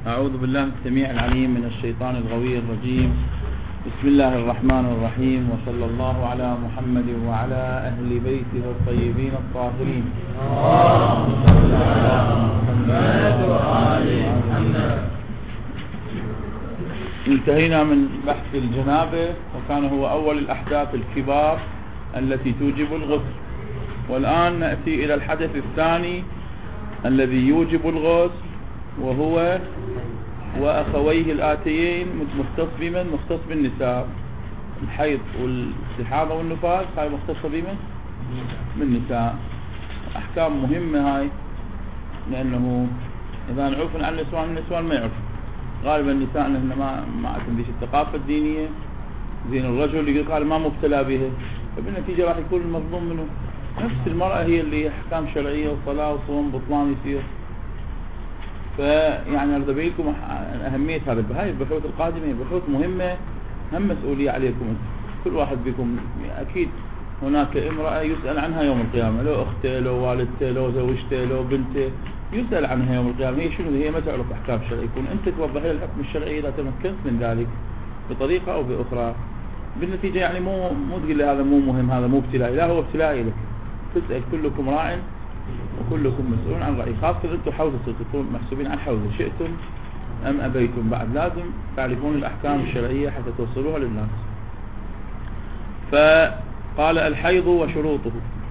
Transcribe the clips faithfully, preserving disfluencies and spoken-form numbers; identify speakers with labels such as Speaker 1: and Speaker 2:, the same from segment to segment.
Speaker 1: أعوذ بالله السميع العليم من الشيطان الغوي الرجيم. بسم الله الرحمن الرحيم، وصلى الله على محمد وعلى أهل بيته الطيبين الطاهرين. اللهم صل على محمد وآل محمد. انتهينا من بحث الجنابة، وكان هو أول الأحداث الكبار التي توجب الغسل، والآن نأتي إلى الحدث الثاني الذي يوجب الغسل، وهو وأخويه الآتيين مختص بمن؟ مختص بالنساء. الحيض والاستحاضة والنفاس هاي مختصة بمن؟ بالنساء. أحكام مهمة هاي، لأنه إذا نعرف عن النسوان النسوان ما يعرف غالبا النساء إنه ما ما عندهمش الثقافة الدينية. زين الرجل يقول قال ما مبتلى به، فبالنتيجة راح يكون المظلوم منه. نفس المرأة هي اللي أحكام شرعية وصلاة وصوم بطلان يصير. فيعني أرد بيكم أهمية هذا. هاي البحوث القادمة بحوث مهمة، هم مسؤولية عليكم. كل واحد بكم أكيد هناك امرأة يسأل عنها يوم القيامة، لو أخته لو والدته لو زوجته لو بنته، يسأل عنها يوم القيامة. هي شنو؟ هي ما تعرف أحكام شرعية. يكون أنت توضح لها الحكم الشرعي إذا تمكنت من ذلك بطريقة أو بأخرى. بالنتيجة يعني مو مو تقول لي هذا مو مهم، هذا مو ابتلائي، لا هو ابتلائي لك. تسأل كلكم راع وكلكم مسؤول عن رأي. خاصة أنتم حوزة تكونوا محسوبين عن حوزة، شئتم أم أبيتم. بعد لازم تعرفون الأحكام الشرعية حتى توصلوها للناس. فقال الحيض وشروطه.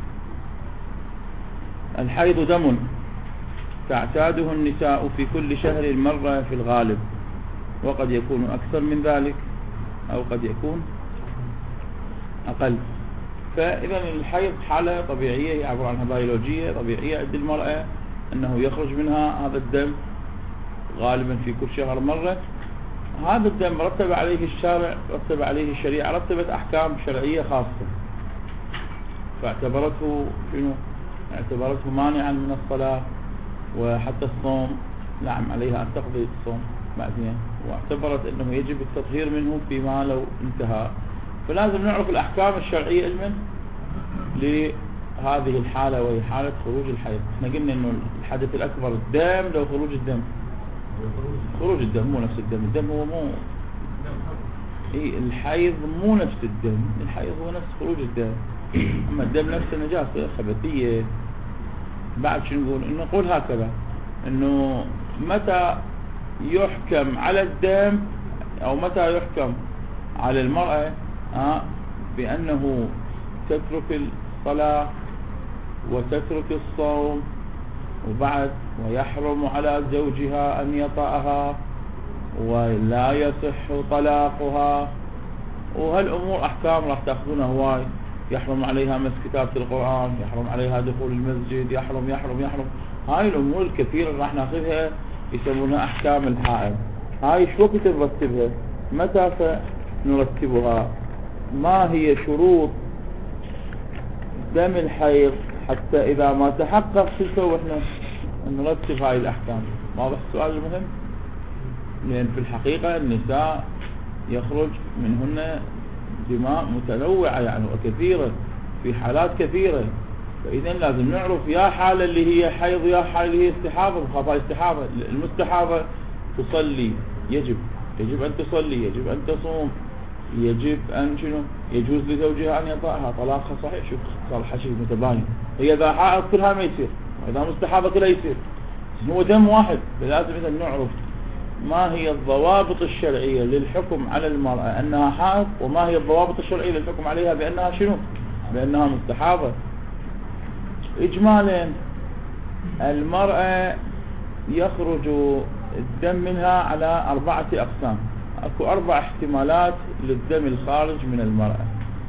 Speaker 1: الحيض دم تعتاده النساء في كل شهر مرة في الغالب، وقد يكون أكثر من ذلك أو قد يكون أقل. فإذا الحيض حالة طبيعية، هي عبارة عنها بيولوجية طبيعية عند المرأة، أنه يخرج منها هذا الدم غالبا في كل شهر مرة. هذا الدم رتب عليه الشارع، رتب عليه الشريعة، رتبت أحكام شرعية خاصة، فاعتبرته شنو؟ اعتبرته مانعا من الصلاة، وحتى الصوم نعم عليها أن تقضي الصوم بعدين، واعتبرت أنه يجب التطهير منه فيما لو انتهى. فلازم نعرف الأحكام الشرعية إجمالا لهذه الحالة، وهي حالة خروج الحيض. احنا قلنا أنه الحدث الأكبر الدم، لو خروج الدم خروج الدم مو نفس الدم. الدم هو مو إيه، الحيض مو نفس الدم. الحيض هو نفس خروج الدم، أما الدم نفس النجاسة خبثية. بعد شو نقول؟ إنه نقول هكذا، إنه متى يحكم على الدم أو متى يحكم على المرأة آه بأنه تترك الصلاة وتترك الصوم، وبعد ويحرم على زوجها أن يطأها ولا يصح طلاقها. وهالأمور أحكام راح تأخذونها هواي. يحرم عليها مس كتابة القرآن، يحرم عليها دخول المسجد، يحرم يحرم يحرم. هاي الأمور الكثيرة راح ناخذها يسمونها أحكام الحائض. هاي شو وقت نرتبها؟ متى نرتبها؟ ما هي شروط دم الحيض حتى إذا ما تحقق شو نسوي احنا؟ نرتب هاي الأحكام. واضح السؤال المهم؟ لأن في الحقيقة النساء يخرج منهن دماء متنوعة يعني وكثيرة في حالات كثيرة. فإذا لازم نعرف يا حالة اللي هي حيض يا حالة اللي هي استحاضة. خطأ استحاضة. المستحاضة تصلي، يجب يجب أن تصلي، يجب أن تصوم، يجب أن شنو؟ يجوز لزوجها أن يطأها طلاقها صحيح. شوف صار حشي متباين. هي إذا حائض كلها ما يصير، وإذا مستحاضة كلها يصير. هو دم واحد. فلازم إذا نعرف ما هي الضوابط الشرعية للحكم على المرأة أنها حائض، وما هي الضوابط الشرعية للحكم عليها بأنها شنو؟ بأنها مستحاضة. إجمالا المرأة يخرج الدم منها على أربعة أقسام. أكو أربع احتمالات للدم الخارج من المرأة.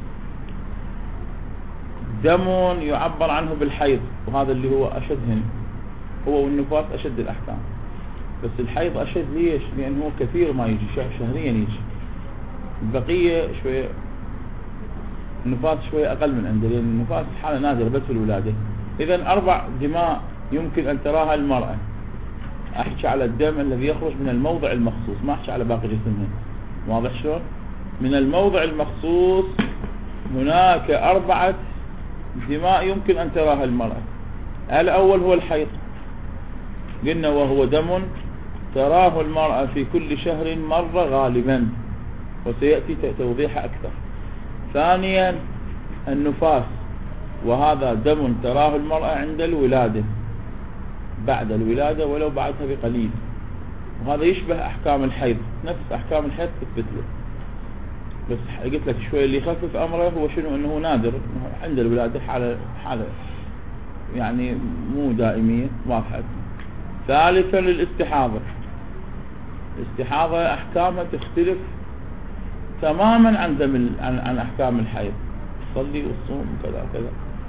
Speaker 1: دم يعبر عنه بالحيض، وهذا اللي هو أشدهن، هو والنفاس أشد الأحكام. بس الحيض أشد. ليش؟ لأنه كثير ما يجي، شهريا يجي. البقية شوية، النفاس شوية أقل من عنده، لأن النفاس حالة نادرة بس في الولادة. إذن أربع دماء يمكن أن تراها المرأة. أحكي على الدم الذي يخرج من الموضع المخصوص، ما أحكي على باقي جسمها. واضح شلون؟ من الموضع المخصوص هناك أربعة دماء يمكن أن تراها المرأة. الأول هو الحيض، قلنا وهو دم تراه المرأة في كل شهر مرة غالبا، وسيأتي توضيحها أكثر. ثانيا النفاس، وهذا دم تراه المرأة عند الولادة، بعد الولادة ولو بعدها بقليل، وهذا يشبه أحكام الحيض، نفس أحكام الحيض تثبت له. بس قلت لك شوي اللي يخفف أمره هو شنو؟ أنه نادر عند الولادة، حالة حالة يعني مو دائمية واضحة. ثالثا للاستحاضة، الاستحاضة أحكامها تختلف تماما عن دم عن, عن أحكام الحيض، تصلي والصوم كذا كذا.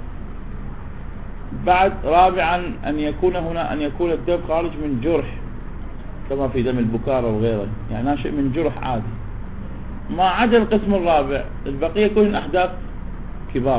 Speaker 1: بعد رابعا أن يكون هنا أن يكون الدم خارج من جرح، كما في دم البكارة وغيره، يعني ناشئ من جرح عادي. ما عدا القسم الرابع، البقية كلهم أحداث كبار،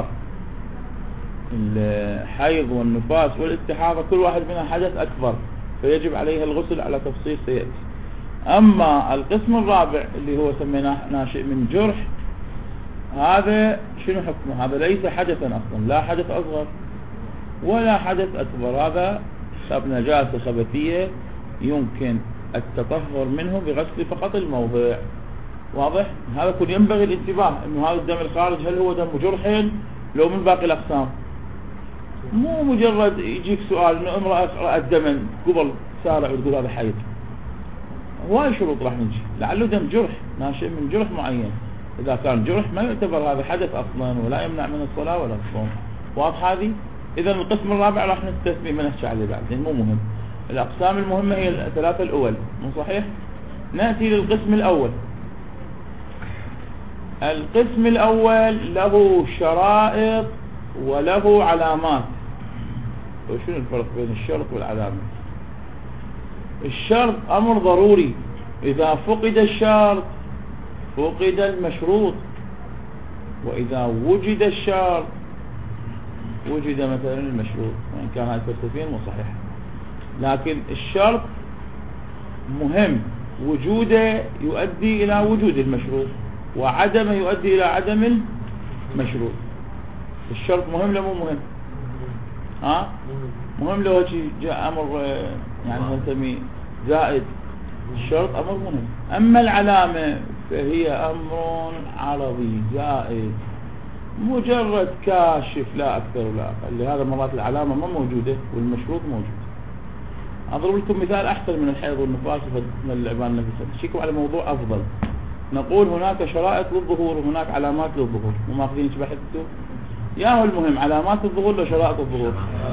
Speaker 1: الحيض والنفاس والاستحاضة كل واحد منها حدث أكبر، فيجب عليها الغسل على تفصيل سيأتي. أما القسم الرابع اللي هو سميناه ناشئ من جرح، هذا شنو حكمه؟ هذا ليس حدثا أصلا، لا حدث أصغر ولا حدث أكبر، هذا نجاسة خبثية يمكن التطهر منه بغسل فقط الموضع. واضح؟ هذا كل ينبغي الانتباه انه هذا الدم الخارج هل هو دم جرح لو من باقي الأقسام، مو مجرد يجيك سؤال انه امرأة رأت دما قبل سارع وتقول هذا حيض. هواي شروط راح نجي، لعله دم جرح ناشئ من جرح معين، إذا كان جرح ما يعتبر هذا حدث أصلا ولا يمنع من الصلاة ولا الصوم. واضح هذه؟ إذا القسم الرابع راح نستثني من نحكي عليه بعدين، مو مهم. الأقسام المهمة هي الثلاثة الأول، مو صحيح؟ نأتي للقسم الأول. القسم الأول له شرائط وله علامات. وشنو الفرق بين الشرط والعلامة؟ الشرط أمر ضروري، إذا فقد الشرط فقد المشروط، وإذا وجد الشرط وجد مثلا المشروط، وإن كان هذا الفلسفين مو صحيح. لكن الشرط مهم، وجوده يؤدي إلى وجود المشروط، وعدمه يؤدي إلى عدم المشروط. الشرط مهم لو مو مهم؟ ها؟ مهم لو جاء أمر يعني نسميه زائد، الشرط أمر مهم. أما العلامة فهي أمر عرضي زائد، مجرد كاشف لا أكثر ولا أقل. لهذا مرات العلامة ما موجودة والمشروط موجود. أضرب لكم مثال أحسن من الحيض والنفاس من العبان النفسية، تشيكوا على موضوع أفضل. نقول هناك شرائط للظهور وهناك علامات للظهور، وماخذين شبحثتوا يا هو المهم علامات الظهور ولا شرائط الظهور؟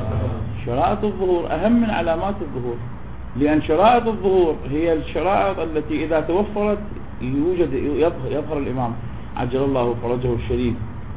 Speaker 1: شرائط الظهور أهم من علامات الظهور، لأن شرائط الظهور هي الشرائط التي إذا توفرت يوجد يظهر, يظهر الإمام عجل الله فرجه الشريف.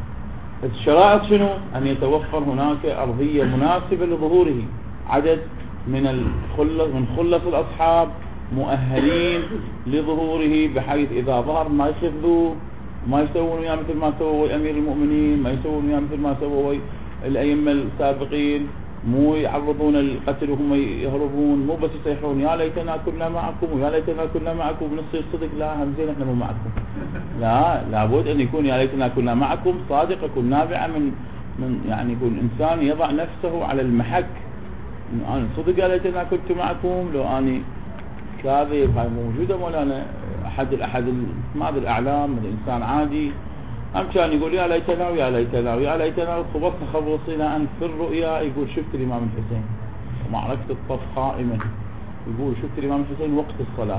Speaker 1: الشرائط شنو؟ أن يتوفر هناك أرضية مناسبة لظهوره، عدد من الخلص من خلص الأصحاب مؤهلين لظهوره، بحيث إذا ظهر ما يخذوا، ما يسوون وياه مثل ما سووا أمير المؤمنين، ما يسوون وياه مثل ما سووا الأئمة السابقين، مو يعرضون القتل وهم يهربون، مو بس يصيحون يا ليتنا كنا معكم ويا ليتنا كنا معكم بنصير صدق، لا همزين احنا مو معكم. لا، لابد أن يكون يا ليتنا كنا معكم صادق، يكون نابعة من من يعني يكون إنسان يضع نفسه على المحك، أنا صدق يا ليتنا كنت معكم، لو أني كاذب. هاي موجودة مولانا أحد الأحد ما أدري الأعلام الإنسان عادي هم كان يقول يا ليتنا ويا ليتنا ويا ليتنا خبصنا خبصنا أن في الرؤيا يقول شفت الإمام الحسين ومعركة الطف قائمة، يقول شفت الإمام الحسين وقت الصلاة.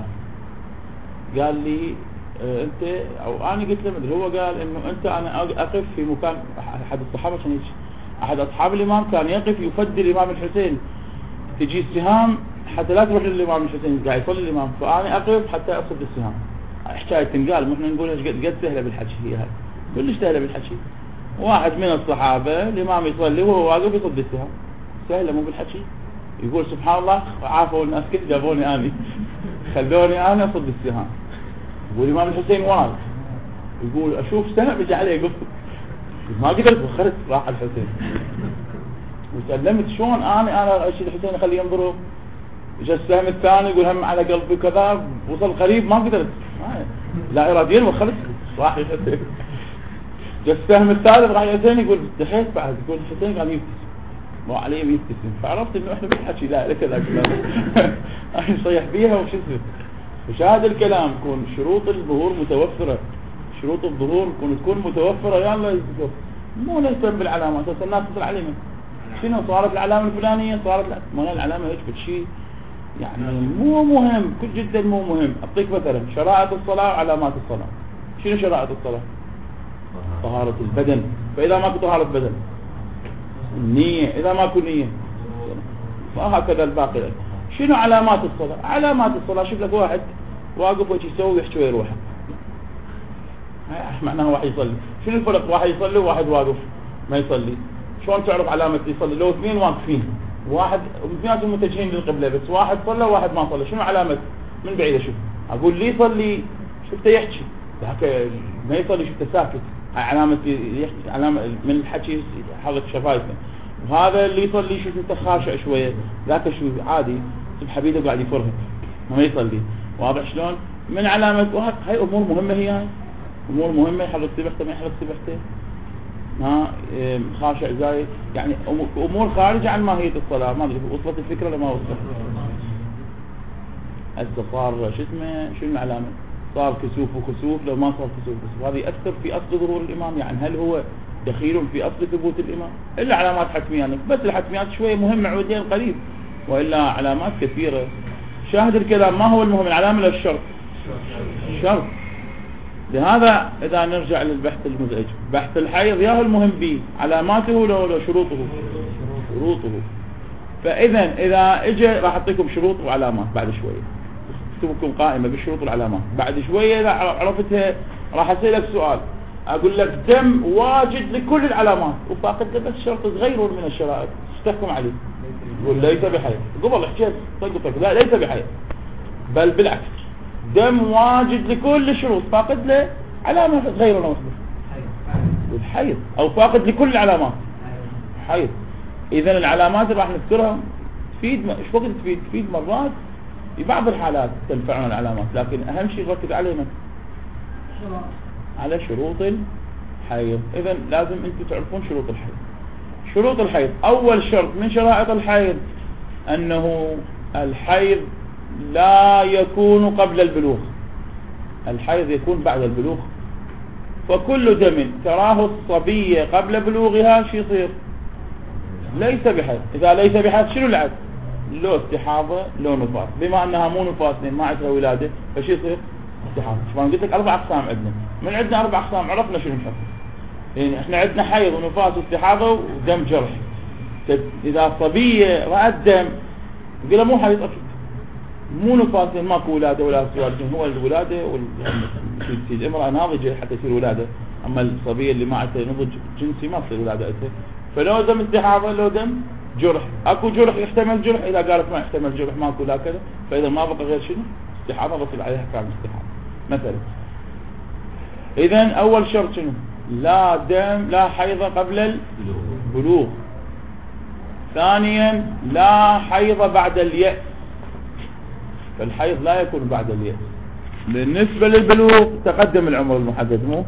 Speaker 1: قال لي اه أنت أو أنا قلت له مدري، هو قال إنه أنت أنا أقف في مكان أحد الصحابة، كان أحد أصحاب الإمام كان يقف يفدي الإمام الحسين، تجي السهام حتى لا تروح للإمام الحسين قاعد يصلي الإمام، فأنا أقف حتى أصد السهام. حكاية تنقال، نحن نقول قد قد سهلة بالحكي هي هاي، كلش سهلة بالحكي. واحد من الصحابة الإمام يصلي وهو واقف يصد السهام، سهلة مو بالحكي. يقول سبحان الله عافوا الناس كيف جابوني أنا خلوني أنا أصد السهام. يقول الإمام الحسين واقف، يقول أشوف سهم بيجي عليه قف، ما قدرت وخرت راح الحسين وسلمت شلون أنا أنا أشيل الحسين أخليه ينظره. جاء السهم الثاني يقول هم على قلبي كذا، وصل قريب ما قدرت لا إراديا وخلت راح الحسين. جاء السهم الثالث راح الحسين يقول دحيت بعد، يقول الحسين قال يبتسم، مو عليه يبتسم، فعرفت إنه إحنا بنحكي لا كذا كذا يصيح بيها وش يصير. وشاهد الكلام يكون شروط الظهور متوفرة، شروط الظهور يكون تكون متوفرة. يلا يزقف مو نهتم بالعلامات. هسه الناس تصل علينا شنو صارت العلامة الفلانية صارت لا ما العلامة يثبت شيء يعني مو مهم، كل جدا مو مهم. اعطيك مثلا شرائط الصلاة وعلامات الصلاة. شنو شرائط الصلاة؟ طهارة البدن. فإذا ماكو طهارة بدن النية، إذا ماكو نية وهكذا الباقي. شنو علامات الصلاة؟ علامات الصلاة شوف لك واحد واقف وش يسوي ويحكي ويروح، معناها واحد يصلي. شنو الفرق واحد يصلي وواحد واقف ما يصلي؟ شلون تعرف علامة يصلي؟ لو اثنين واقفين واحد اثنيناتهم متجهين للقبلة بس واحد صلى وواحد ما صلى، شنو علامة؟ من بعيد اشوف اقول لي يصلي شفته يحكي ذاك ما يصلي شفته ساكت، هاي علامة يحكي، علامة من الحكي حرك شفايفه. وهذا اللي يصلي شوف انت خاشع شوية ذاك شو عادي سب حبيبه قاعد يفرهد ما يصلي. واضح شلون؟ من علامة. هاي امور مهمة، هي هاي امور مهمة. يحرك سبحته ما يحرك سبحته، ها خاشع زايد، يعني امور خارجة عن ماهية الصلاة. ما ادري وصلت الفكرة ولا ما وصلت. هسه صار شو اسمه شنو العلامة؟ صار كسوف وخسوف. لو ما صار كسوف وخسوف هذه يأثر في اصل ظهور الامام، يعني هل هو دخيل في اصل ثبوت الامام؟ الا علامات حتمية يعني بس الحتميات شوية مهمة عودين قريب، والا علامات كثيرة. شاهد الكلام ما هو المهم العلامة ولا الشرط؟ الشرط. لهذا إذا نرجع للبحث المزعج بحث الحيض ياهو المهم به علاماته ولا شروطه؟ شروطه. فإذا إذا اجى راح أعطيكم شروط وعلامات بعد شوية، اكتبكم قائمة بالشروط والعلامات. بعد شوية إذا عرفتها راح أسألك سؤال أقول لك دم واجد لكل العلامات وفاقد بس شرط صغير من الشرائط تحكم عليه، يقول ليس بحيض. قبل حكيت طق طق لا ليس بحيض، بل بالعكس دم واجد لكل الشروط فاقد له علامة غير واحدة الحيض، او فاقد لكل العلامات حيض. اذا العلامات اللي راح نذكرها تفيد ايش وقت تفيد؟ تفيد مرات في بعض الحالات تنفعنا العلامات، لكن اهم شيء نركز علينا على شروط الحيض. اذا لازم انتم تعرفون شروط الحيض. شروط الحيض اول شرط من شرائط الحيض انه الحيض لا يكون قبل البلوغ، الحيض يكون بعد البلوغ. وكل دم تراه الصبية قبل بلوغها شو يصير؟ ليس بحيض. إذا ليس بحيض شنو العد؟ لو استحاضة لو نفاس. بما أنها مو نفاس ما عندها ولادة فشو يصير؟ استحاضة. شو قلت لك أربع أقسام عندنا، من عندنا أربع أقسام عرفنا شنو نحط. يعني إحنا عندنا حيض ونفاس واستحاضة ودم جرح. إذا صبية رأت دم يقول مو حيض أكيد مو نفاس ماكو ولاده ولا سوالف، هو الولاده وال امراه ناضجه حتى يصير ولاده، اما الصبيه اللي ما عندها نضج جنسي ما تصير ولاده أسه. فلو دم استحاضه لو دم جرح، اكو جرح يحتمل جرح، اذا قالت ما يحتمل جرح ماكو لا كذا، فاذا ما بقى غير شنو استحاضه بصير عليها احكام الاستحاضه مثلا. اذا اول شرط شنو؟ لا دم لا حيض قبل البلوغ. ثانيا لا حيض بعد اليأس، فالحيض لا يكون بعد اليأس. بالنسبة للبلوغ تقدم العمر المحدد مو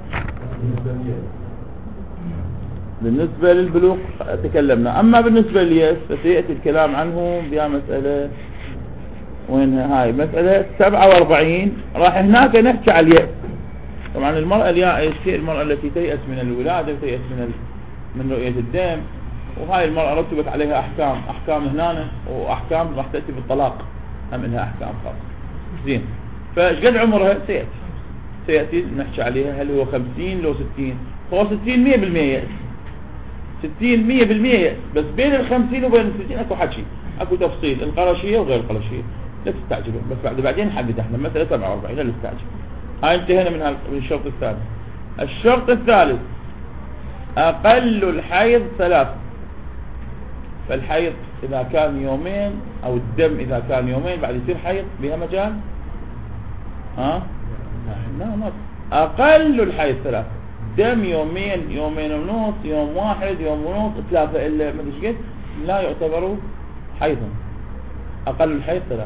Speaker 1: بالنسبة للبلوغ تكلمنا. أما بالنسبة لليأس فسيأتي الكلام عنه بها مسألة وينها هاي مسألة سبعة واربعين راح هناك نحكي على اليأس. طبعا المرأة اليائس هي المرأة التي تيأس من الولادة وتيأس من من رؤية الدم، وهاي المرأة رتبت عليها أحكام أحكام هنا وأحكام راح تأتي بالطلاق هم إنها أحكام خاصة. زين فايش قد عمرها؟ سيأتي سيأتي نحكي عليها هل هو خمسين لو ستين. هو ستين مية بالمية يأس، ستين مية بالمية يأس، بس بين الخمسين وبين الستين اكو حكي اكو تفصيل القرشية وغير القرشية لا تستعجلون، بس بعد بعدين نحدد احنا مثلا سبعة واربعين لا نستعجل. هاي انتهينا من, من الشرط الثالث. الشرط الثالث اقل الحيض ثلاث. فالحيض اذا كان يومين او الدم اذا كان يومين بعد يصير حيض بها مجال ها لا ما اقل الحيض ثلاث. دم يومين يومين ونص يوم واحد يوم ونص ثلاثة الا ما ادري قد لا يعتبروا حيضا. اقل الحيض ثلاث.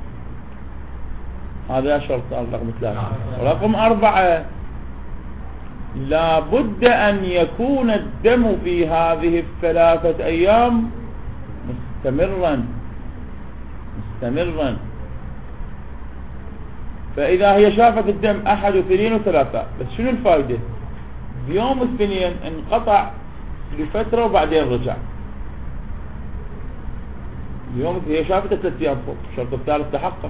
Speaker 1: هذا شرط رقم ثلاثة. رقم أربعة لا بد أن يكون الدم في هذه الثلاثة أيام مستمرا مستمرا فإذا هي شافت الدم أحد واثنين وثلاثة، بس شنو الفائدة؟ بيوم الاثنين انقطع لفترة وبعدين رجع. بيوم هي شافت ثلاث أيام فوق، الشرط الثالث تحقق،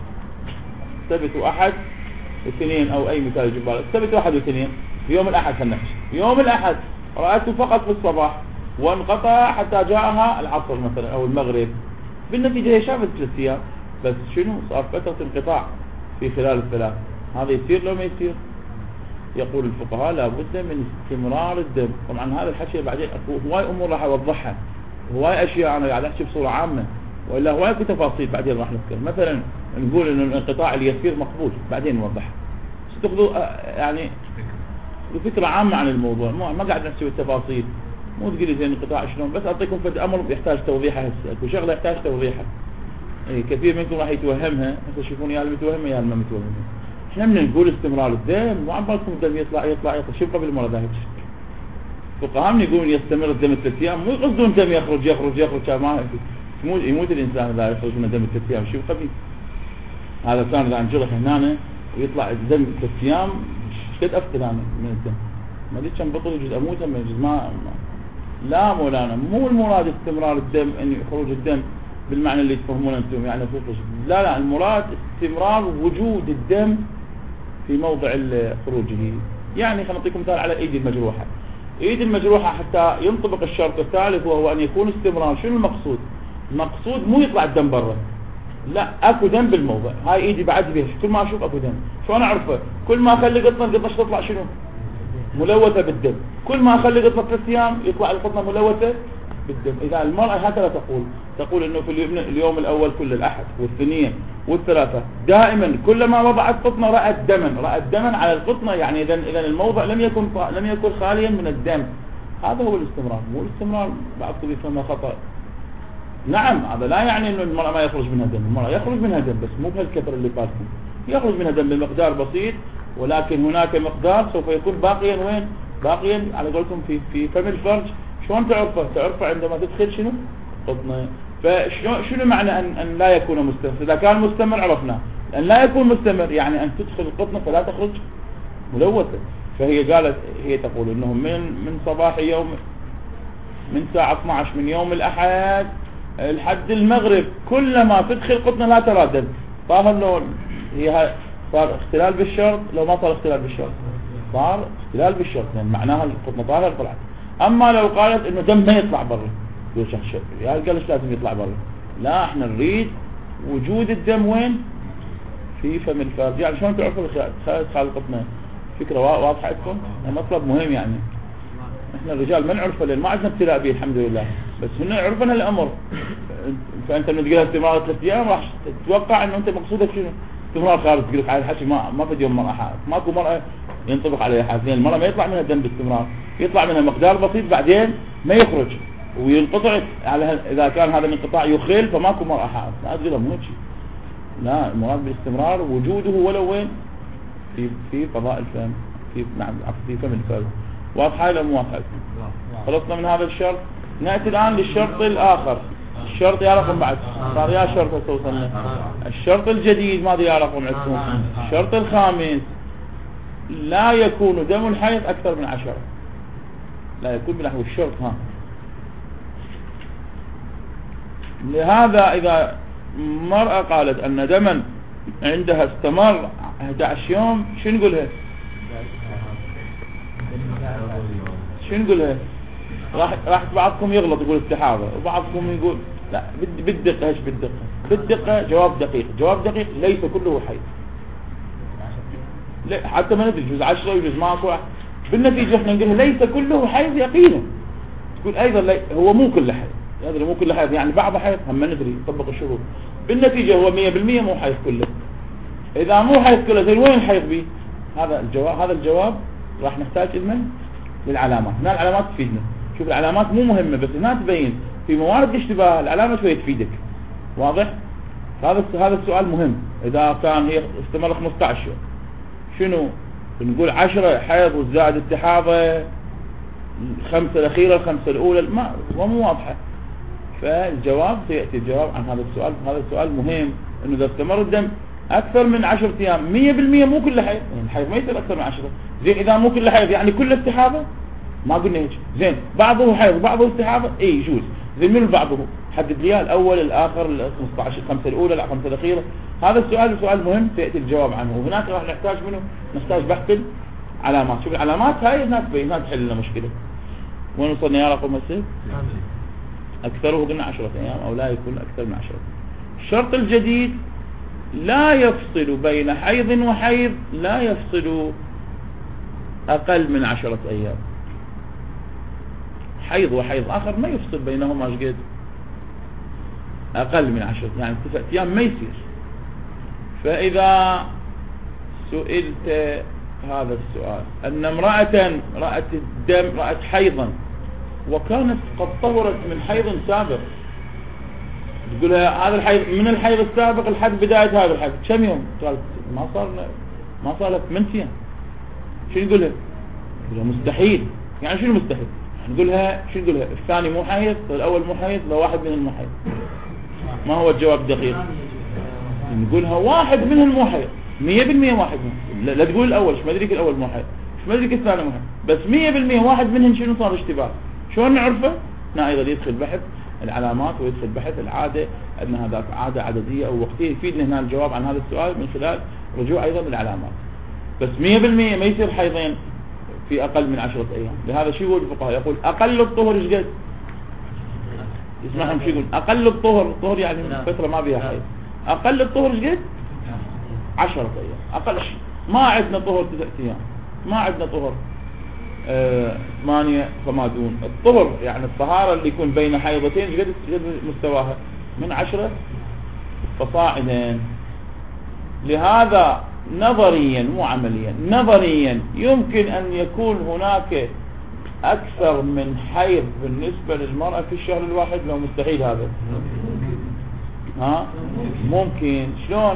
Speaker 1: ثبت أحد واثنين أو أي مثال يجيب بالك، ثبت أحد واثنين بيوم الأحد خلنحكي، يوم الأحد رأته فقط في الصباح وانقطع حتى جاءها العصر مثلا أو المغرب، بالنتيجة هي شافت ثلاث أيام، بس شنو صار فترة انقطاع في خلال الثلاث، هذا يصير لو ما يصير؟ يقول الفقهاء لابد من استمرار الدم. طبعا هذا الحكي بعدين اكو هواي امور راح اوضحها، هواي اشياء انا قاعد احكي بصوره عامه، ولا هواي في تفاصيل بعدين راح نذكر. مثلا نقول انه الانقطاع اليسير مقبول، بعدين نوضحها، بس تاخذوا يعني فكره عامه عن الموضوع، ما قاعد نحكي بالتفاصيل. مو تقولي زين انقطاع شلون، بس اعطيكم فد امر يحتاج توضيحها هسه، اكو شغله يحتاج توضيحها. اي كثير منكم راح يتوهمها، هسه تشوفون يا المتوهمه يا ما متوهمه. احنا من نقول استمرار الدم، مو عم بالكم الدم يطلع يطلع يطلع شو قبل المرض هيك. فقهاء يقولون يستمر الدم ثلاث ايام، مو يقصدون الدم يخرج يخرج يخرج ما يموت يموت الانسان اذا يخرج من الدم ثلاث ايام، شو قبل. هذا كان اذا انجرح هنا ويطلع الدم ثلاث ايام قد افقد انا من الدم، ما ادري كم بطل يجوز اموت ما يجوز ما, ما لا مولانا، مو المراد استمرار الدم ان خروج الدم بالمعنى اللي تفهمونه انتم يعني فوق. لا لا، المراد استمرار وجود الدم في موضع خروجه. يعني خلينا نعطيكم مثال على الايدي المجروحه. ايد المجروحه حتى ينطبق الشرط الثالث وهو ان يكون استمرار. شنو المقصود؟ المقصود مو يطلع الدم برا، لا اكو دم بالموضع. هاي ايدي بعد بيها كل ما اشوف اكو دم، شلون اعرفه؟ كل ما اخلي قطنه القطنه تطلع شنو؟ ملوثه بالدم. كل ما اخلي قطنه ثلاث ايام يطلع القطنه ملوثه بالدم. اذا المرأة هكذا تقول تقول انه في اليوم الاول كل الاحد والاثنين والثلاثة دائما كلما وضعت قطنة رأت دما رأت دما على القطنة، يعني اذا اذا الموضع لم يكن لم يكن خاليا من الدم. هذا هو الاستمرار، مو الاستمرار بعضكم يفهمها خطأ. نعم هذا لا يعني انه المرأة ما يخرج منها دم، المرأة يخرج منها دم بس مو بهالكثر اللي قالكم، يخرج منها دم بمقدار بسيط، ولكن هناك مقدار سوف يكون باقيا وين؟ باقيا على قولكم في في فم الفرج. شلون تعرفه؟ تعرفه عندما تدخل شنو؟ قطنة. فشنو معنى أن, أن لا يكون مستمر؟ إذا كان مستمر عرفنا، أن لا يكون مستمر يعني أن تدخل القطنة فلا تخرج ملوثة. فهي قالت هي تقول إنه من من صباح يوم من ساعة اثني عشر من يوم الأحد لحد المغرب كلما تدخل قطنة لا ترى دم. طاهر لو هي صار اختلال بالشرط، لو ما صار اختلال بالشرط صار اختلال بالشرط، يعني معناها القطنة طاهرة طلعت. اما لو قالت انه دم ما يطلع برا، يقول شخص يا قال ايش لازم يطلع برا؟ لا احنا نريد وجود الدم وين؟ في فم الفرج. يعني شلون تعرفوا خالد خالد القطنة؟ فكرة واضحة عندكم؟ مطلب مهم. يعني احنا الرجال ما نعرفه لان ما عندنا ابتلاء به الحمد لله، بس هن يعرفون الامر. فانت لما تقول استمرار ثلاث ايام راح تتوقع انه انت مقصودك شنو؟ استمرار خالد. تقول لك على الحكي ما ما في يوم مرأة حائض، ماكو مرأة ينطبق عليها حائض، لان المرأة ما يطلع منها دم باستمرار، يطلع منها مقدار بسيط بعدين ما يخرج وينقطع. على اذا كان هذا الانقطاع يخل فماكو مرأة حائض. لا تقول مو شيء، لا المراد بالاستمرار وجوده ولو وين؟ في في فضاء الفم، في نعم في فم الفم. واضحه ولا مو واضحه؟ خلصنا من هذا الشرط. ناتي الان للشرط الاخر. الشرط يا رقم بعد صار يا شرط توصلنا. الشرط الجديد ماذا يا رقم عندكم؟ الشرط الخامس لا يكون دم الحيض اكثر من عشرة. لا يكون بنحو الشرط. ها لهذا اذا مرأة قالت ان دما عندها استمر احد عشر يوم شو نقولها؟ شو نقولها؟ راح راح بعضكم يغلط يقول استحاضة، وبعضكم يقول لا بالدقة. ايش بالدقة؟ بالدقة جواب دقيق. جواب دقيق ليس كله حيض، حتى ما ندري يجوز عشرة يجوز ماكو. بالنتيجة احنا نقول ليس كله حيض يقينا. تقول ايضا لي هو مو كله حيض، يدري مو كله حيض يعني بعض حيض هم ما ندري طبق الشروط. بالنتيجة هو مية بالمية مو حيض كله. اذا مو حيض كله زين وين الحيض بيه؟ هذا الجواب هذا الجواب راح نحتاج إذن للعلامات. هنا العلامات تفيدنا. شوف العلامات مو مهمة بس هنا تبين في موارد الاشتباه العلامة شوية تفيدك. واضح؟ هذا هذا السؤال مهم. إذا كان هي استمر خمسة عشر يوم شنو بنقول؟ عشرة حيض والزائد استحاضة، الخمسة الأخيرة الخمسة الأولى ما ومو واضحة. فالجواب سيأتي الجواب عن هذا السؤال. هذا السؤال مهم، إنه إذا استمر الدم اكثر من عشرة ايام مية بالمية مو كل حيض، يعني الحيض ما يصير اكثر من عشرة. زين اذا مو كل حيض يعني كل استحاضة، ما قلنا هيك. زين بعضه حيض بعضه استحاضة، اي يجوز. زين من بعضه حدد لي الاول الاخر ال خمسة عشر، الخمسة الاولى لا الخمسة الاخيرة. هذا السؤال سؤال مهم سياتي الجواب عنه، وهناك راح نحتاج منه نحتاج بحث العلامات. شوف العلامات هاي هناك هناك تحل لنا مشكلة. وين وصلنا يا رقم السيف؟ اكثره قلنا عشرة ايام او لا يكون اكثر من عشرة. الشرط الجديد لا يفصل بين حيض وحيض، لا يفصل اقل من عشرة ايام. حيض وحيض اخر ما يفصل بينهما قد اقل من عشرة، يعني تسعة ايام ما يصير. فاذا سئلت هذا السؤال ان امرأة رأت الدم رأت حيضا وكانت قد طهرت من حيض سابق، تقول هذا الحيض من الحيض السابق لحد بداية هذا الحيض كم يوم؟ قالت ما صار ما صار لها ثمانية ايام. شو نقول لها؟ نقول لها مستحيل. يعني شنو مستحيل؟ نقول لها شو نقول لها؟ الثاني مو حيض، الاول مو حيض، لو واحد منهم مو حيض. ما هو الجواب الدقيق؟ نقولها واحد منهم مو حيض مية بالمية، واحد منهم. لا, لا تقول الاول، ايش ما ادريك الاول مو حيض، ايش ما ادريك الثاني مو حيض، بس مية بالمية واحد منهم شنو صار اشتباه. شلون نعرفه؟ هنا ايضا يدخل بحث العلامات ويدخل بحث العادة، ان هذاك عادة عددية او وقتية. يفيدنا هنا الجواب عن هذا السؤال من خلال رجوع ايضا للعلامات. بس مية بالمية ما يصير حيضين في اقل من عشرة ايام. لهذا شو يقول الفقهاء؟ يقول اقل الطهر ايش قد؟ اسمعهم شو يقول؟ اقل الطهر، الطهر يعني فترة ما بيها حيض، اقل الطهر ايش قد؟ عشرة ايام اقل شيء. ما عندنا طهر تسعة ايام، ما عندنا طهر آه ثمانية فما دون. الطهر يعني الطهارة اللي يكون بين حيضتين ايش قد مستواها؟ من عشرة فصاعدا. لهذا نظريا مو عمليا، نظريا يمكن ان يكون هناك اكثر من حيض بالنسبة للمرأة في الشهر الواحد، لو مستحيل هذا. ها ممكن. شلون؟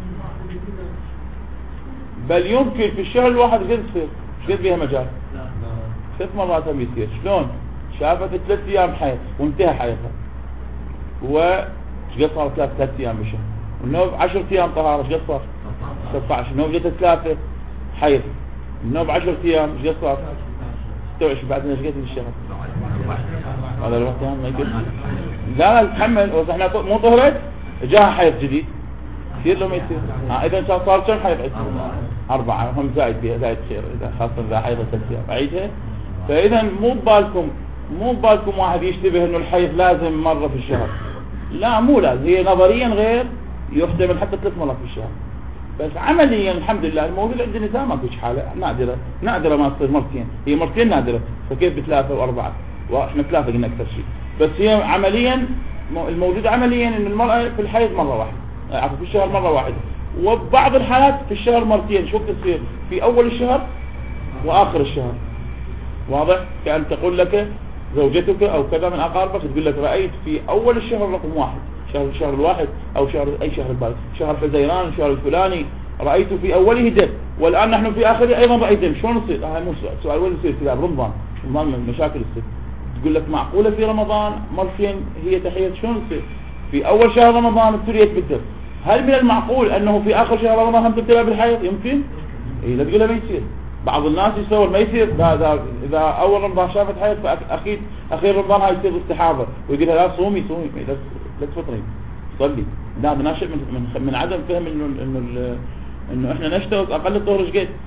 Speaker 1: بل يمكن في الشهر الواحد قد تصير قد بيها مجال ثلاث مرات هم يصير. شلون؟ شافت ثلاث ايام حيض وانتهى حيضها، وش قد صار ثلاث ثلاث ايام بالشهر، والنوب عشرة ايام طهارة ايش قد صار؟ ستة عشر. النوب جت ثلاثة حيض، النوب عشرة ايام ايش قد صار؟ ستة وعشرين. بعدين ايش قد بالشهر؟ هذا الوقت ما يقول لا لا تحمل. واحنا مو طهرت جاها حيض جديد يصير لو ما يصير. اه اذا صار كم حيض؟ أربعة، هم زايد بها زايد خير إذا خاصة إذا حيضة ثلاثة أعيدها. فإذا مو ببالكم مو ببالكم واحد يشتبه إنه الحيض لازم مرة في الشهر، لا مو لازم. هي نظريا غير، يحتمل حتى ثلاث مرات في الشهر، بس عمليا الحمد لله الموجود عند النساء ما فيش حالة نادرة، نادرة ما تصير مرتين، هي مرتين نادرة، فكيف بثلاثة وأربعة؟ وإحنا ثلاثة قلنا أكثر شيء. بس هي عمليا الموجود عمليا إن المرأة في الحيض مرة واحدة، عفوا في الشهر مرة واحدة، وبعض الحالات في الشهر مرتين. شو تصير؟ في اول الشهر واخر الشهر. واضح؟ كأن تقول لك زوجتك او كذا من اقاربك تقول لك رأيت في اول الشهر رقم واحد، شهر الشهر الواحد او شهر اي شهر البالغ، شهر حزيران الشهر الفلاني رأيت في اوله دم، والان نحن في اخره ايضا رأيت دم. شلون يصير؟ هذا مو سؤال، سؤال وين يصير كذا برمضان؟ رمضان من مشاكل الست. تقول لك معقولة في رمضان مرتين هي تحيض؟ شلون يصير؟ في اول شهر رمضان ابتليت بالدم، هل من المعقول انه في اخر شهر رمضان هم تبتلى بالحيض؟ يمكن؟ اي لا تقول ما يصير. بعض الناس يصور ما يصير، اذا اذا اول رمضان شافت حيض فاكيد اخير رمضان هاي تصير استحاضه، ويقول لها لا صومي صومي لا تفطري صلي. لا هذا ناشئ من, من من عدم فهم انه انه انه احنا نشتغل اقل الطهر ايش قد؟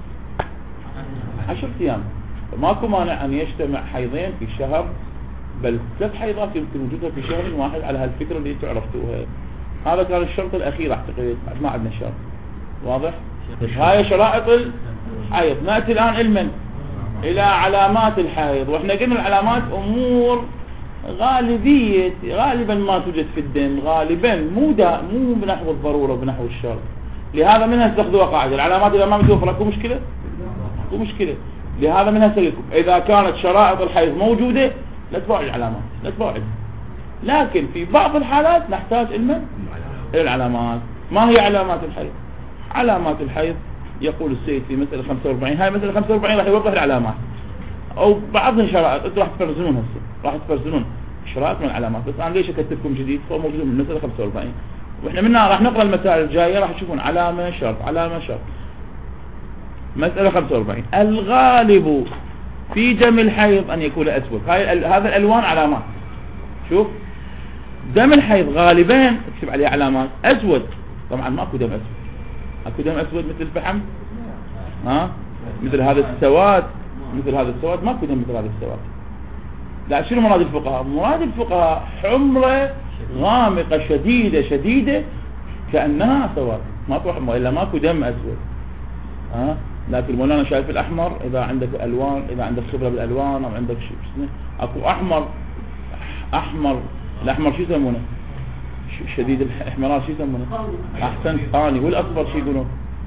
Speaker 1: عشرة ايام. ماكو مانع ان يجتمع حيضين في شهر، بل ثلاث حيضات يمكن وجودها في شهر واحد على هالفكره اللي انتم عرفتوها. هذا كان الشرط الأخير اعتقد، ما عندنا شرط. واضح؟ هاي شرائط الحيض. نأتي الآن علما إلى علامات الحيض. وإحنا قلنا العلامات أمور غالبية غالبا ما توجد في الدم، غالبا مو دا مو بنحو الضرورة بنحو الشرط. لهذا منها استخدموا قاعدة العلامات إذا ما متوفرة اكو مشكلة اكو مشكلة. لهذا منها سلكم إذا كانت شرائط الحيض موجودة لا تباعوا العلامات، لا تباعوا. لكن في بعض الحالات نحتاج علما إلى العلامات. ما هي علامات الحيض؟ علامات الحيض يقول السيد في مسألة خمسة وأربعين، هاي مسألة خمسة وأربعين راح يوضح العلامات او بعض الشرائط. انتم راح تفرزنون هسه، راح تفرزنون شرائط من العلامات. بس انا ليش اكتبكم جديد؟ هو موجود من مسألة خمسة وأربعين. واحنا منها راح نقرأ المسائل الجاية راح تشوفون علامة شرط علامة شرط. مسألة خمسة وأربعين الغالب في دم الحيض أن يكون أسود. هاي هذا الألوان علامات. شوف دم الحيض غالبا اكتب عليه علامات أسود. طبعا ماكو دم أسود. اكو دم أسود مثل الفحم ها مثل هذا السواد مثل هذا السواد ماكو دم مثل هذا السواد. لا شنو مراد الفقهاء؟ مراد الفقهاء حمرة غامقة شديدة شديدة كأنها سواد. ماكو حمرة إلا ماكو دم أسود ها. لكن مولانا شايف الأحمر إذا عندك ألوان إذا عندك خبرة بالألوان أو عندك شيء أكو أحمر أحمر الأحمر شو يسمونه شديد الإحمرار شو يسمونه أحسن ثاني. والأصفر شو يقولون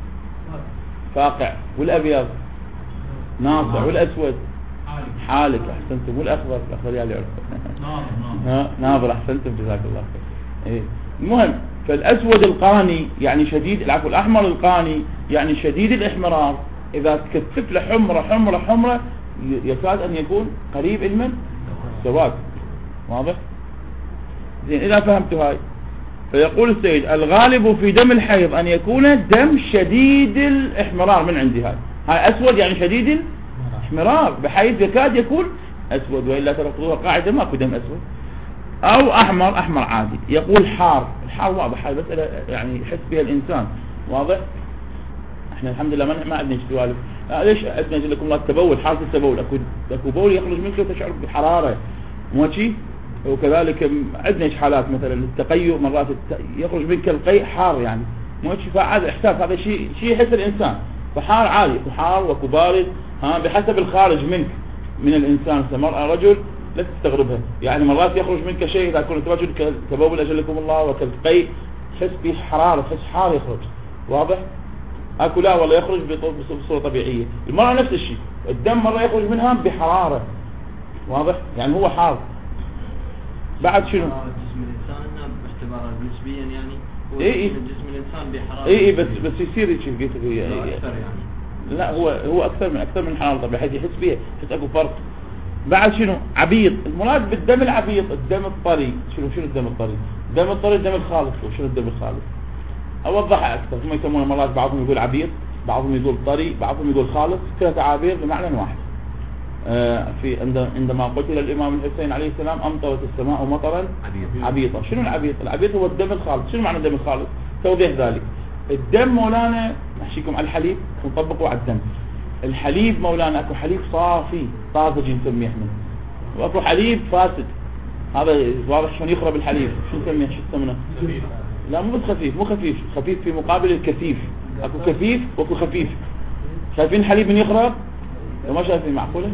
Speaker 1: فاقع. والأبيض ناصع. والأسود حالك أحسنتم. والأخضر الأخضر يالي عرفه ناظر أحسنتم جزاك الله خير. إيه. المهم فالأسود القاني يعني شديد العفو الأحمر القاني يعني شديد الإحمرار. إذا تكثف له حمرة حمرة حمرة يكاد أن يكون قريب من سواد. واضح زين إذا فهمت هاي. فيقول السيد الغالب في دم الحيض أن يكون دم شديد الإحمرار. من عندي هاي هاي أسود يعني شديد الإحمرار بحيث يكاد يكون أسود وإلا تركضوها قاعدة ماكو دم أسود. أو أحمر أحمر عادي. يقول حار. الحار واضح هاي مسألة يعني يحس بها الإنسان. واضح احنا الحمد لله ما ما عندنا سوالف. آه ليش عندنا يقول لكم الله التبول حالة التبول اكو اكو بول يخرج منك وتشعر بحرارة مو شيء. وكذلك عندنا حالات مثلا التقيؤ مرات يخرج منك القيء حار يعني مو شيء. فهذا احساس هذا شيء شيء يحس الانسان. فحار عالي اكو حار واكو بارد ها بحسب الخارج منك من الانسان. المرأة رجل لا تستغربها يعني مرات يخرج منك شيء اذا كنت رجل كتبول اجلكم الله وكالقيء تحس به حرارة تحس حار يخرج. واضح اكو لا والله يخرج بصورة طبيعية. المرأة نفس الشيء الدم مرة يخرج منها بحرارة. واضح يعني هو حار. بعد شنو
Speaker 2: جسم الانسان باعتباره نسبيا يعني هو
Speaker 1: إيه
Speaker 2: جسم الانسان بحرارة
Speaker 1: اي اي بس بس يصير شيء قلت
Speaker 2: يعني.
Speaker 1: لا هو هو اكثر من اكثر من حرارة طبيعية بحيث يحس بيها يحس اكو فرق. بعد شنو عبيط. المراد بالدم العبيط الدم الطري. شنو شنو الدم الطري؟ الدم الطري الدم الخالص. وشنو الدم الخالص اوضحها اكثر. هم يسمونه مرات بعضهم يقول عبيط بعضهم يقول طري بعضهم يقول خالص. كلها تعابير بمعنى واحد. آه في عندما قتل الامام الحسين عليه السلام امطرت السماء مطرا عبيطا. شنو العبيط؟ العبيط هو الدم الخالص. شنو معنى الدم الخالص؟ توضيح ذلك الدم مولانا نحكيكم على الحليب ونطبقوا على الدم. الحليب مولانا اكو حليب صافي طازج نسميه احنا واكو حليب فاسد. هذا واضح شلون يخرب الحليب. شو نسميه شو يسمونه؟ لا مو بس خفيف مو خفيف خفيف في مقابل الكثيف. اكو كثيف واكو خفيف. شايفين الحليب من يخرب لو ما شايفين معقوله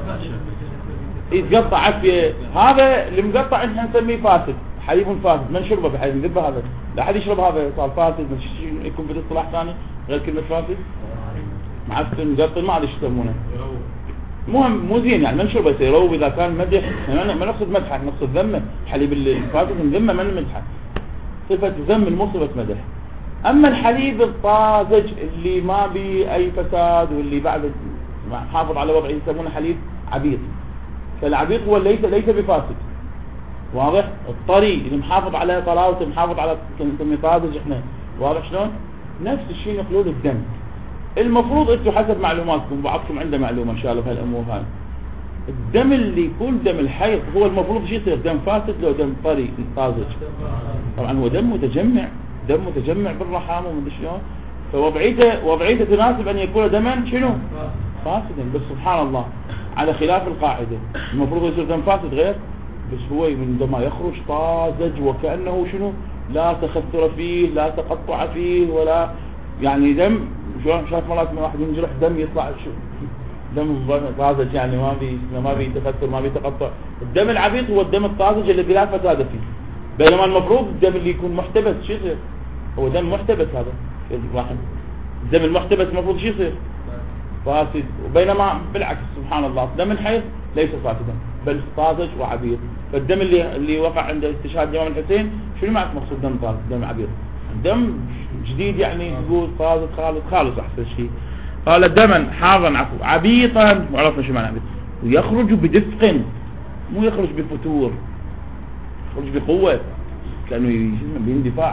Speaker 1: يتقطع عفيه. هذا اللي مقطع احنا نسميه فاسد حليب فاسد. ما نشربه بحيث نذبه هذا لا احد يشرب هذا صار فاسد. ما يكون بالاصطلاح ثاني غير كلمه فاسد معفن مقطع ما ادري شو يسمونه. المهم مو زين يعني ما نشربه يروب اذا كان مدح. ما نقصد مدحه نقصد ذمه. الحليب الفاسد نذمه ما نمدحه صفة ذم المصبة مدح. اما الحليب الطازج اللي ما بي اي فساد واللي بعد حافظ على وضعه يسمونه حليب عبيط. فالعبيط هو ليس ليس بفاسد. واضح الطري اللي محافظ على طلاوته محافظ على نسميه طازج احنا. واضح شلون نفس الشيء يقولون الدم. المفروض انتم حسب معلوماتكم بعضكم عنده معلومه ان شاء الله بهالامور هاي. الدم اللي يكون دم الحيض هو المفروض شيء يصير دم فاسد لو دم طري طازج. طبعا هو دم متجمع دم متجمع بالرحم ومدري شلون. فوضعيته وضعيته تناسب ان يكون دما شنو فاسدا. بس سبحان الله على خلاف القاعده المفروض يصير دم فاسد غير. بس هو من دم يخرج طازج وكانه شنو لا تخثر فيه لا تقطع فيه ولا يعني دم. شلون شاف مرات من واحد ينجرح دم يطلع شو دم طازج يعني ما بي ما بي تخثر ما بي تقطع. الدم العبيط هو الدم الطازج الذي لا فساد فيه. بينما المفروض الدم اللي يكون محتبس شو يصير؟ هو دم محتبس هذا الواحد. الدم المحتبس المفروض شو يصير؟ فاسد. وبينما بالعكس سبحان الله دم الحيض ليس فاسدا بل طازج وعبيط. فالدم اللي اللي وقع عند استشهاد الامام الحسين شنو معنى مقصود دم طازج دم عبيط؟ دم جديد يعني يقول طازج خالص خالص احسن شيء. قال دما حارا عفوا عبيطا وعرفنا شو معنى عبيط. ويخرج بدفق مو يخرج بفتور يخرج بقوة كأنه باندفاع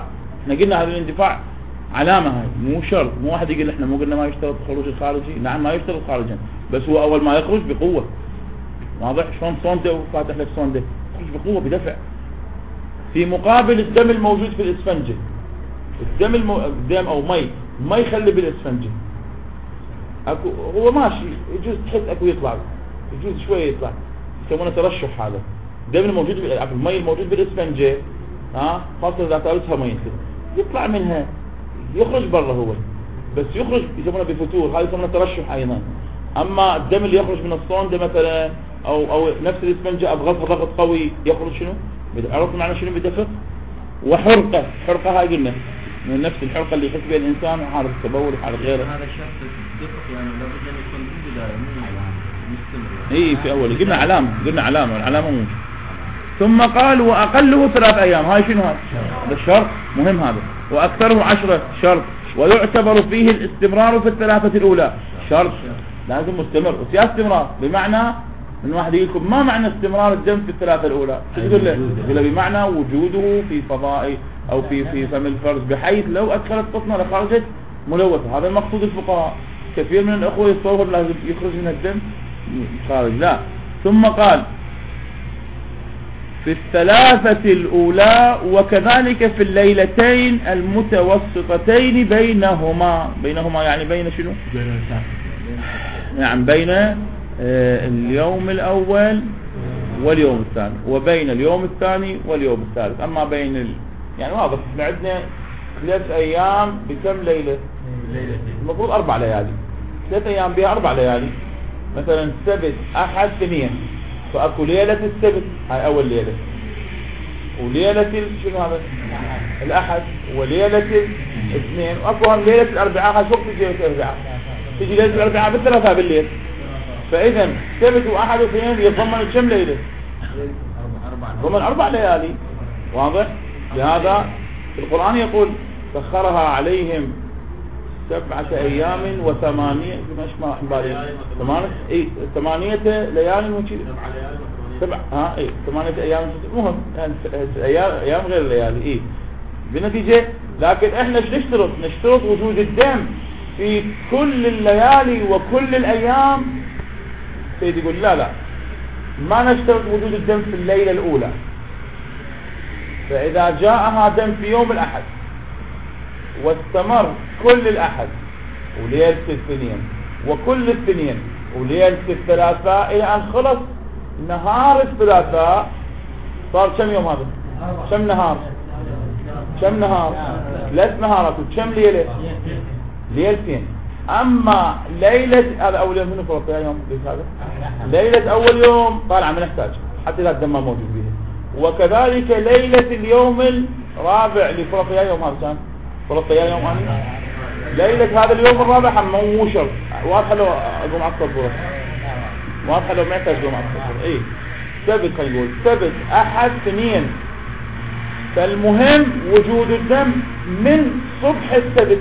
Speaker 1: احنا قلنا هذا الاندفاع علامة، هاي مو شرط. مو واحد يقول احنا مو قلنا ما يشترط الخروج الخارجي؟ نعم ما يشترط خارجا، بس هو اول ما يخرج بقوة. واضح شلون صونده وفاتح لك صونده، يخرج بقوة بدفع. في مقابل الدم الموجود في الاسفنجة، الدم المو... الدم او مي ما يخلي بالاسفنجة، اكو هو ماشي يجوز تحس اكو يطلع، يجوز شوية يطلع، يسمونه ترشح. هذا الدم الموجود بال... المي الموجود بالاسفنجة، ها خاصة اذا تارسها مي يطلع منها يخرج برا هو، بس يخرج يسمونه بفتور، هذا يسمونه ترشح ايضا. اما الدم اللي يخرج من الصوندة مثلا او او نفس الاسفنجة ابغض ضغط قوي يخرج شنو؟ عرفت معنى شنو بدفق؟ وحرقة، حرقة هاي قلنا من نفس الحرقة اللي يحس بها الانسان، حالة التبول وحالة غيره.
Speaker 2: هذا شرط الدفق يعني لابد ان يكون في بداية مو مستمر.
Speaker 1: اي في اول قلنا علامة، قلنا علامة، العلامة مو. ثم قال واقله ثلاث ايام، هاي شنو هذا؟ هذا الشرط مهم هذا. واكثره عشرة شرط. ويعتبر فيه الاستمرار في الثلاثة الاولى شرط، لازم مستمر. وسيا استمرار بمعنى من واحد يقول لكم ما معنى استمرار الدم في الثلاثة الاولى؟ شو يقول له؟ يقول له بمعنى وجوده في فضاء او في في فم الفرج، بحيث لو ادخلت قطنة لخرجت ملوثة. هذا المقصود الفقهاء. كثير من الاخوة يتصور لازم يخرج من الدم خارج، لا. ثم قال في الثلاثة الأولى وكذلك في الليلتين المتوسطتين بينهما. بينهما يعني بين شنو؟ نعم بين آه اليوم الأول واليوم الثاني، وبين اليوم الثاني واليوم الثالث. أما بين ال... يعني واضح احنا عندنا ثلاث أيام بكم ليلة؟ المفروض أربع ليالي. ثلاث أيام بها أربع ليالي، مثلا سبت أحد اثنين، فأكو ليلة السبت هاي أول ليلة، وليلة شنو هذا الأحد، وليلة الاثنين، وأكو هم ليلة الأربعاء. هاي وقت تجي ليلة الأربعاء؟ تجي ليلة الأربعاء بالثلاثاء بالليل. فإذا سبت وأحد واثنين يتضمن كم ليلة؟ ضمن أربع ليالي. واضح؟ لهذا القرآن يقول سخرها عليهم سبعة أيام وثمانية مش ما بالي ثمانية إيه ثمانية ليال وشيء سبع ها إيه ثمانية أيام مهم يعني أيام أيام غير الليالي إيه بنتيجة. لكن إحنا إيش نشترط؟ نشترط وجود الدم في كل الليالي وكل الأيام. سيد يقول لا لا ما نشترط وجود الدم في الليلة الأولى. فإذا جاءها دم في يوم الأحد واستمر كل الأحد وليلة الاثنين وكل الاثنين وليلة الثلاثاء إلى أن خلص نهار الثلاثاء، صار كم يوم هذا؟ كم نهار؟ كم نهار؟ ثلاث نهارات. وكم ليلة؟ ليلتين. أما ليلة هذا أول يوم منه فرط يوم هذا ليلة أول يوم طالعة من نحتاج حتى إذا الدم ما موجود بها. وكذلك ليلة اليوم الرابع لفرط يوم هذا كان فرط يوم أنا ليلة هذا اليوم الرابع هم مو شرط. واضحة لو أقوم أكثر فرط، واضحة لو ما يحتاج أقوم أكثر. إيه سبت خلينا نقول سبت أحد اثنين. فالمهم وجود الدم من صبح السبت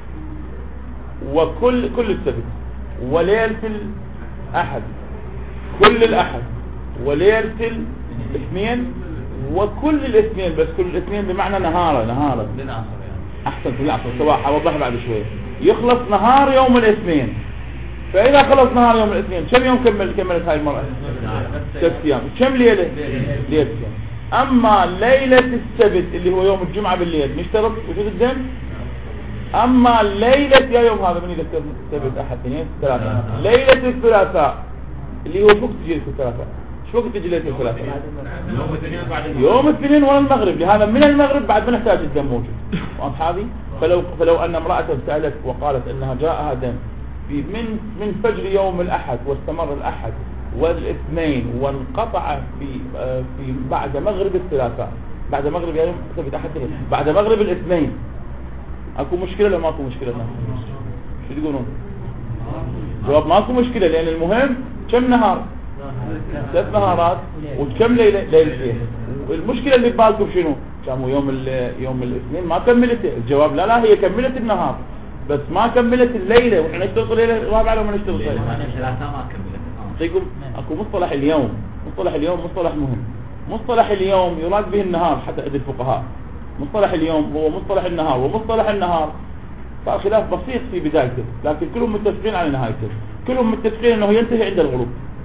Speaker 1: وكل كل السبت وليلة الأحد كل الأحد وليلة الاثنين وكل الاثنين. بس كل الاثنين بمعنى نهارا نهارا أحسن في العصر الصباح. أوضح بعد شوية. يخلص نهار يوم الاثنين. فإذا خلص نهار يوم الاثنين كم يوم كمل كملت هاي المرأة؟ ست أيام. كم ليلة؟ ليلتين. أما ليلة السبت اللي هو يوم الجمعة بالليل نشترط وجود الدم. أما ليلة يا يوم هذا من يذكر السبت أحد اثنين ثلاثة، ليلة الثلاثاء اللي هو وقت تجي الثلاثاء. شو وقت تجي ليلة الثلاثاء؟ يوم الاثنين بعد يوم الاثنين ولا المغرب. لهذا من المغرب بعد ما نحتاج الدم موجود. واضح هذه؟ فلو فلو أن امرأة سألت وقالت أنها جاءها دم في من من فجر يوم الأحد واستمر الأحد والاثنين وانقطع في في بعد مغرب الثلاثاء، بعد مغرب يوم سبت أحد بعد مغرب الاثنين، اكو مشكلة ولا ماكو مشكلة؟ شو تقولون؟ جواب ماكو مشكلة. لأن المهم كم نهار؟ ثلاث نهارات. وكم ليلة؟ ليلتين. المشكلة اللي ببالكم شنو؟ كانوا يوم يوم الاثنين ما كملت. الجواب لا لا هي كملت النهار بس ما كملت الليلة. وإحنا نشتغل ليلة الرابعة لو ما نشتغل ليلة ثلاثة ما كملت. طيب اكو مصطلح اليوم. مصطلح اليوم مصطلح مهم. مصطلح اليوم يراد به النهار حتى عند الفقهاء. مصطلح اليوم هو مصطلح النهار ومصطلح النهار صار خلاف بسيط في بدايته، لكن كلهم متفقين على نهايته، كلهم متفقين انه ينتهي عند الغروب،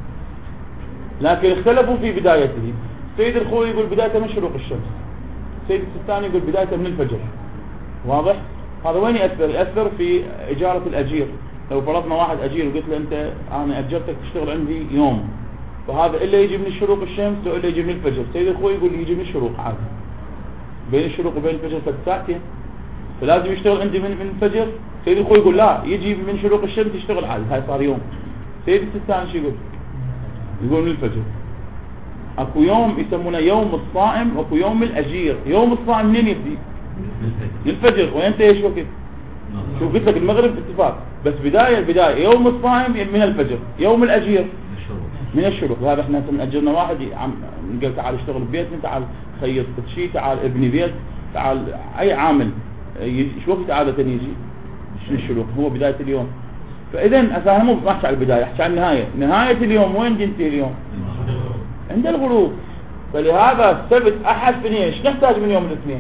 Speaker 1: لكن اختلفوا في بدايته. سيد الخوي يقول بدايته من شروق الشمس، سيد السيستاني يقول بدايته من الفجر. واضح؟ هذا وين يأثر؟ يأثر في إجارة الأجير. لو فرضنا واحد أجير وقلت له أنت أنا أجرتك تشتغل عندي يوم، فهذا إلا يجي من شروق الشمس وإلا يجي من الفجر. سيد الخوي يقول يجي من الشروق عادي، بين الشروق وبين الفجر فد ساعتين، فلازم يشتغل عندي من من الفجر. سيد الخوي يقول لا، يجي من شروق الشمس يشتغل عادي، هاي صار يوم. سيد السيستاني شو يقول؟ يقول من الفجر. اكو يوم يسمونه يوم الصائم واكو يوم الأجير. يوم الصائم منين يبدي؟ من الفجر وينتهي ايش وقت؟ شو قلت لك المغرب اتفاق، بس بداية البداية يوم الصائم من الفجر، يوم الأجير من الشروق. هذا احنا اجرنا واحد عم نقول تعال اشتغل ببيتنا، تعال خيط شيء، تعال ابني بيت، تعال اي عامل شو وقت عادة يجي؟ من الشروق، هو بداية اليوم. فاذا انا مو ما احكي على البداية، احكي على النهاية. نهاية اليوم وين ينتهي اليوم؟ عند الغروب. فلهذا السبت احد اثنين، ايش نحتاج من يوم الاثنين؟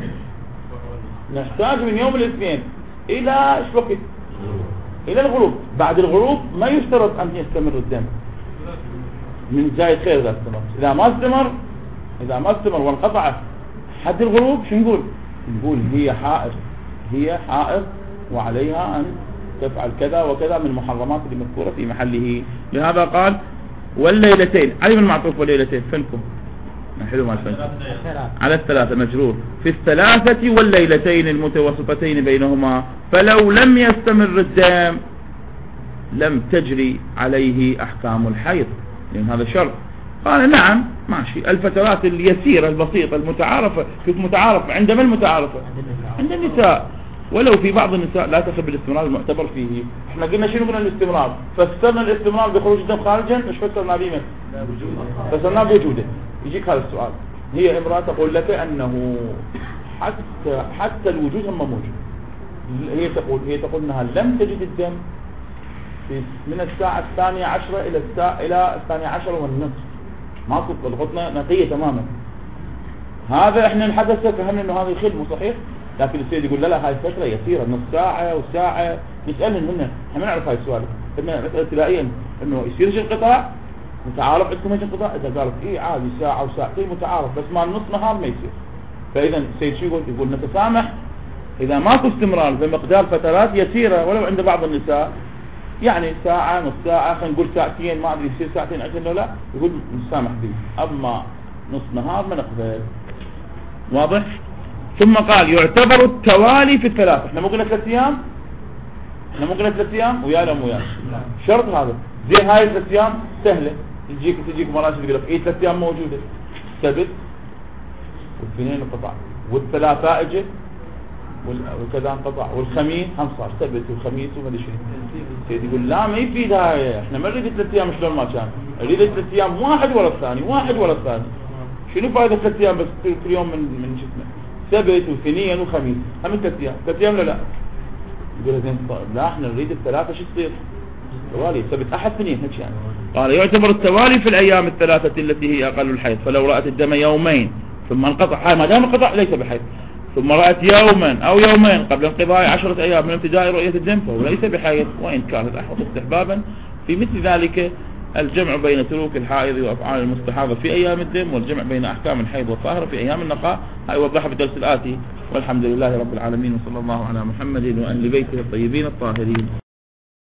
Speaker 1: نحتاج من يوم الاثنين الى ايش وقت؟ الى الغروب. بعد الغروب ما يشترط ان يستمر الدم من زايد خير اذا استمر. اذا ما استمر اذا ما استمر وانقطع حد الغروب شو نقول؟ نقول هي حائض، هي حائض وعليها ان تفعل كذا وكذا من المحرمات اللي مذكورة في محله. لهذا قال والليلتين، علي من معطوف والليلتين فنكم حلو ما الفن على الثلاثة مجرور في الثلاثة والليلتين المتوسطتين بينهما، فلو لم يستمر الدم لم تجري عليه أحكام الحيض، لأن هذا شرط. قال نعم ماشي، الفترات اليسيرة البسيطة المتعارفة. كيف متعارف؟ عندما المتعارفة عند النساء، ولو في بعض النساء لا تخب الاستمرار المعتبر فيه. احنا قلنا شنو قلنا الاستمرار؟ فسرنا الاستمرار بخروج الدم خارجا، مش فسرنا به فسرنا بوجوده. يجيك هذا السؤال، هي امرأة تقول لك انه حتى حتى الوجود هم موجود. هي تقول هي تقول انها لم تجد الدم في من الساعة الثانية عشرة الى الساعة الى الثانية عشرة والنصف، ماكو الغطنة نقية تماما. هذا احنا نحدث فهمنا انه هذا يخل مو صحيح، لكن السيد يقول لا لا هاي فترة يسيرة، نص ساعة وساعة. نسألهم هنا، احنا ما نعرف هاي السؤال، قلنا مسألة ابتدائيا انه يصير انقطاع متعارف عندكم ايش انقطاع؟ اذا قالت ايه عادي ساعة وساعتين متعارف، بس مع نص نهار ما يصير. فاذا السيد شو يقول؟ يقول نتسامح اذا ماكو استمرار بمقدار فترات يسيرة ولو عند بعض النساء، يعني ساعة نص ساعة خلينا نقول ساعتين ما ادري يصير ساعتين عشان لا، يقول نسامح به، اما نص نهار ما نقبل. واضح؟ ثم قال يعتبر التوالي في الثلاث. احنا مو قلنا ثلاث ايام؟ احنا مو قلنا ثلاث ايام ويا لا مو ويا شرط هذا. زي هاي الثلاث ايام سهله، تجيك تجيك مرات تقول لك ايه ثلاث ايام موجوده، السبت والاثنين انقطع والثلاثاء اجى وكذا انقطع والخميس هم صار سبت وخميس وما ادري شنو. يقول لا ما يفيد هاي، احنا ما نريد ثلاث ايام شلون ما كان، نريد ثلاث ايام واحد ورا الثاني واحد ورا الثاني. شنو فائده ثلاث ايام بس كل يوم من من شو اسمه سبت واثنين وخميس هم ثلاث ايام ثلاث ايام لا لا. يقول زين لا احنا نريد الثلاثه شو تصير؟ توالي سبت احد اثنين هيك يعني. قال يعتبر التوالي في الايام الثلاثه التي هي اقل الحيض، فلو رأت الدم يومين ثم انقطع، هاي ما دام انقطع ليس بحيض، ثم رأت يوما او يومين قبل انقضاء عشرة ايام من ابتداء رؤية الدم فهو ليس بحيض، وان كانت احوط استحبابا. في مثل ذلك الجمع بين سلوك الحائض وافعال المستحاضة في ايام الدم، والجمع بين احكام الحيض والطاهرة في ايام النقاء، هاي وضحها في الدرس الاتي. والحمد لله رب العالمين، وصلى الله على محمد وآل بيته الطيبين الطاهرين.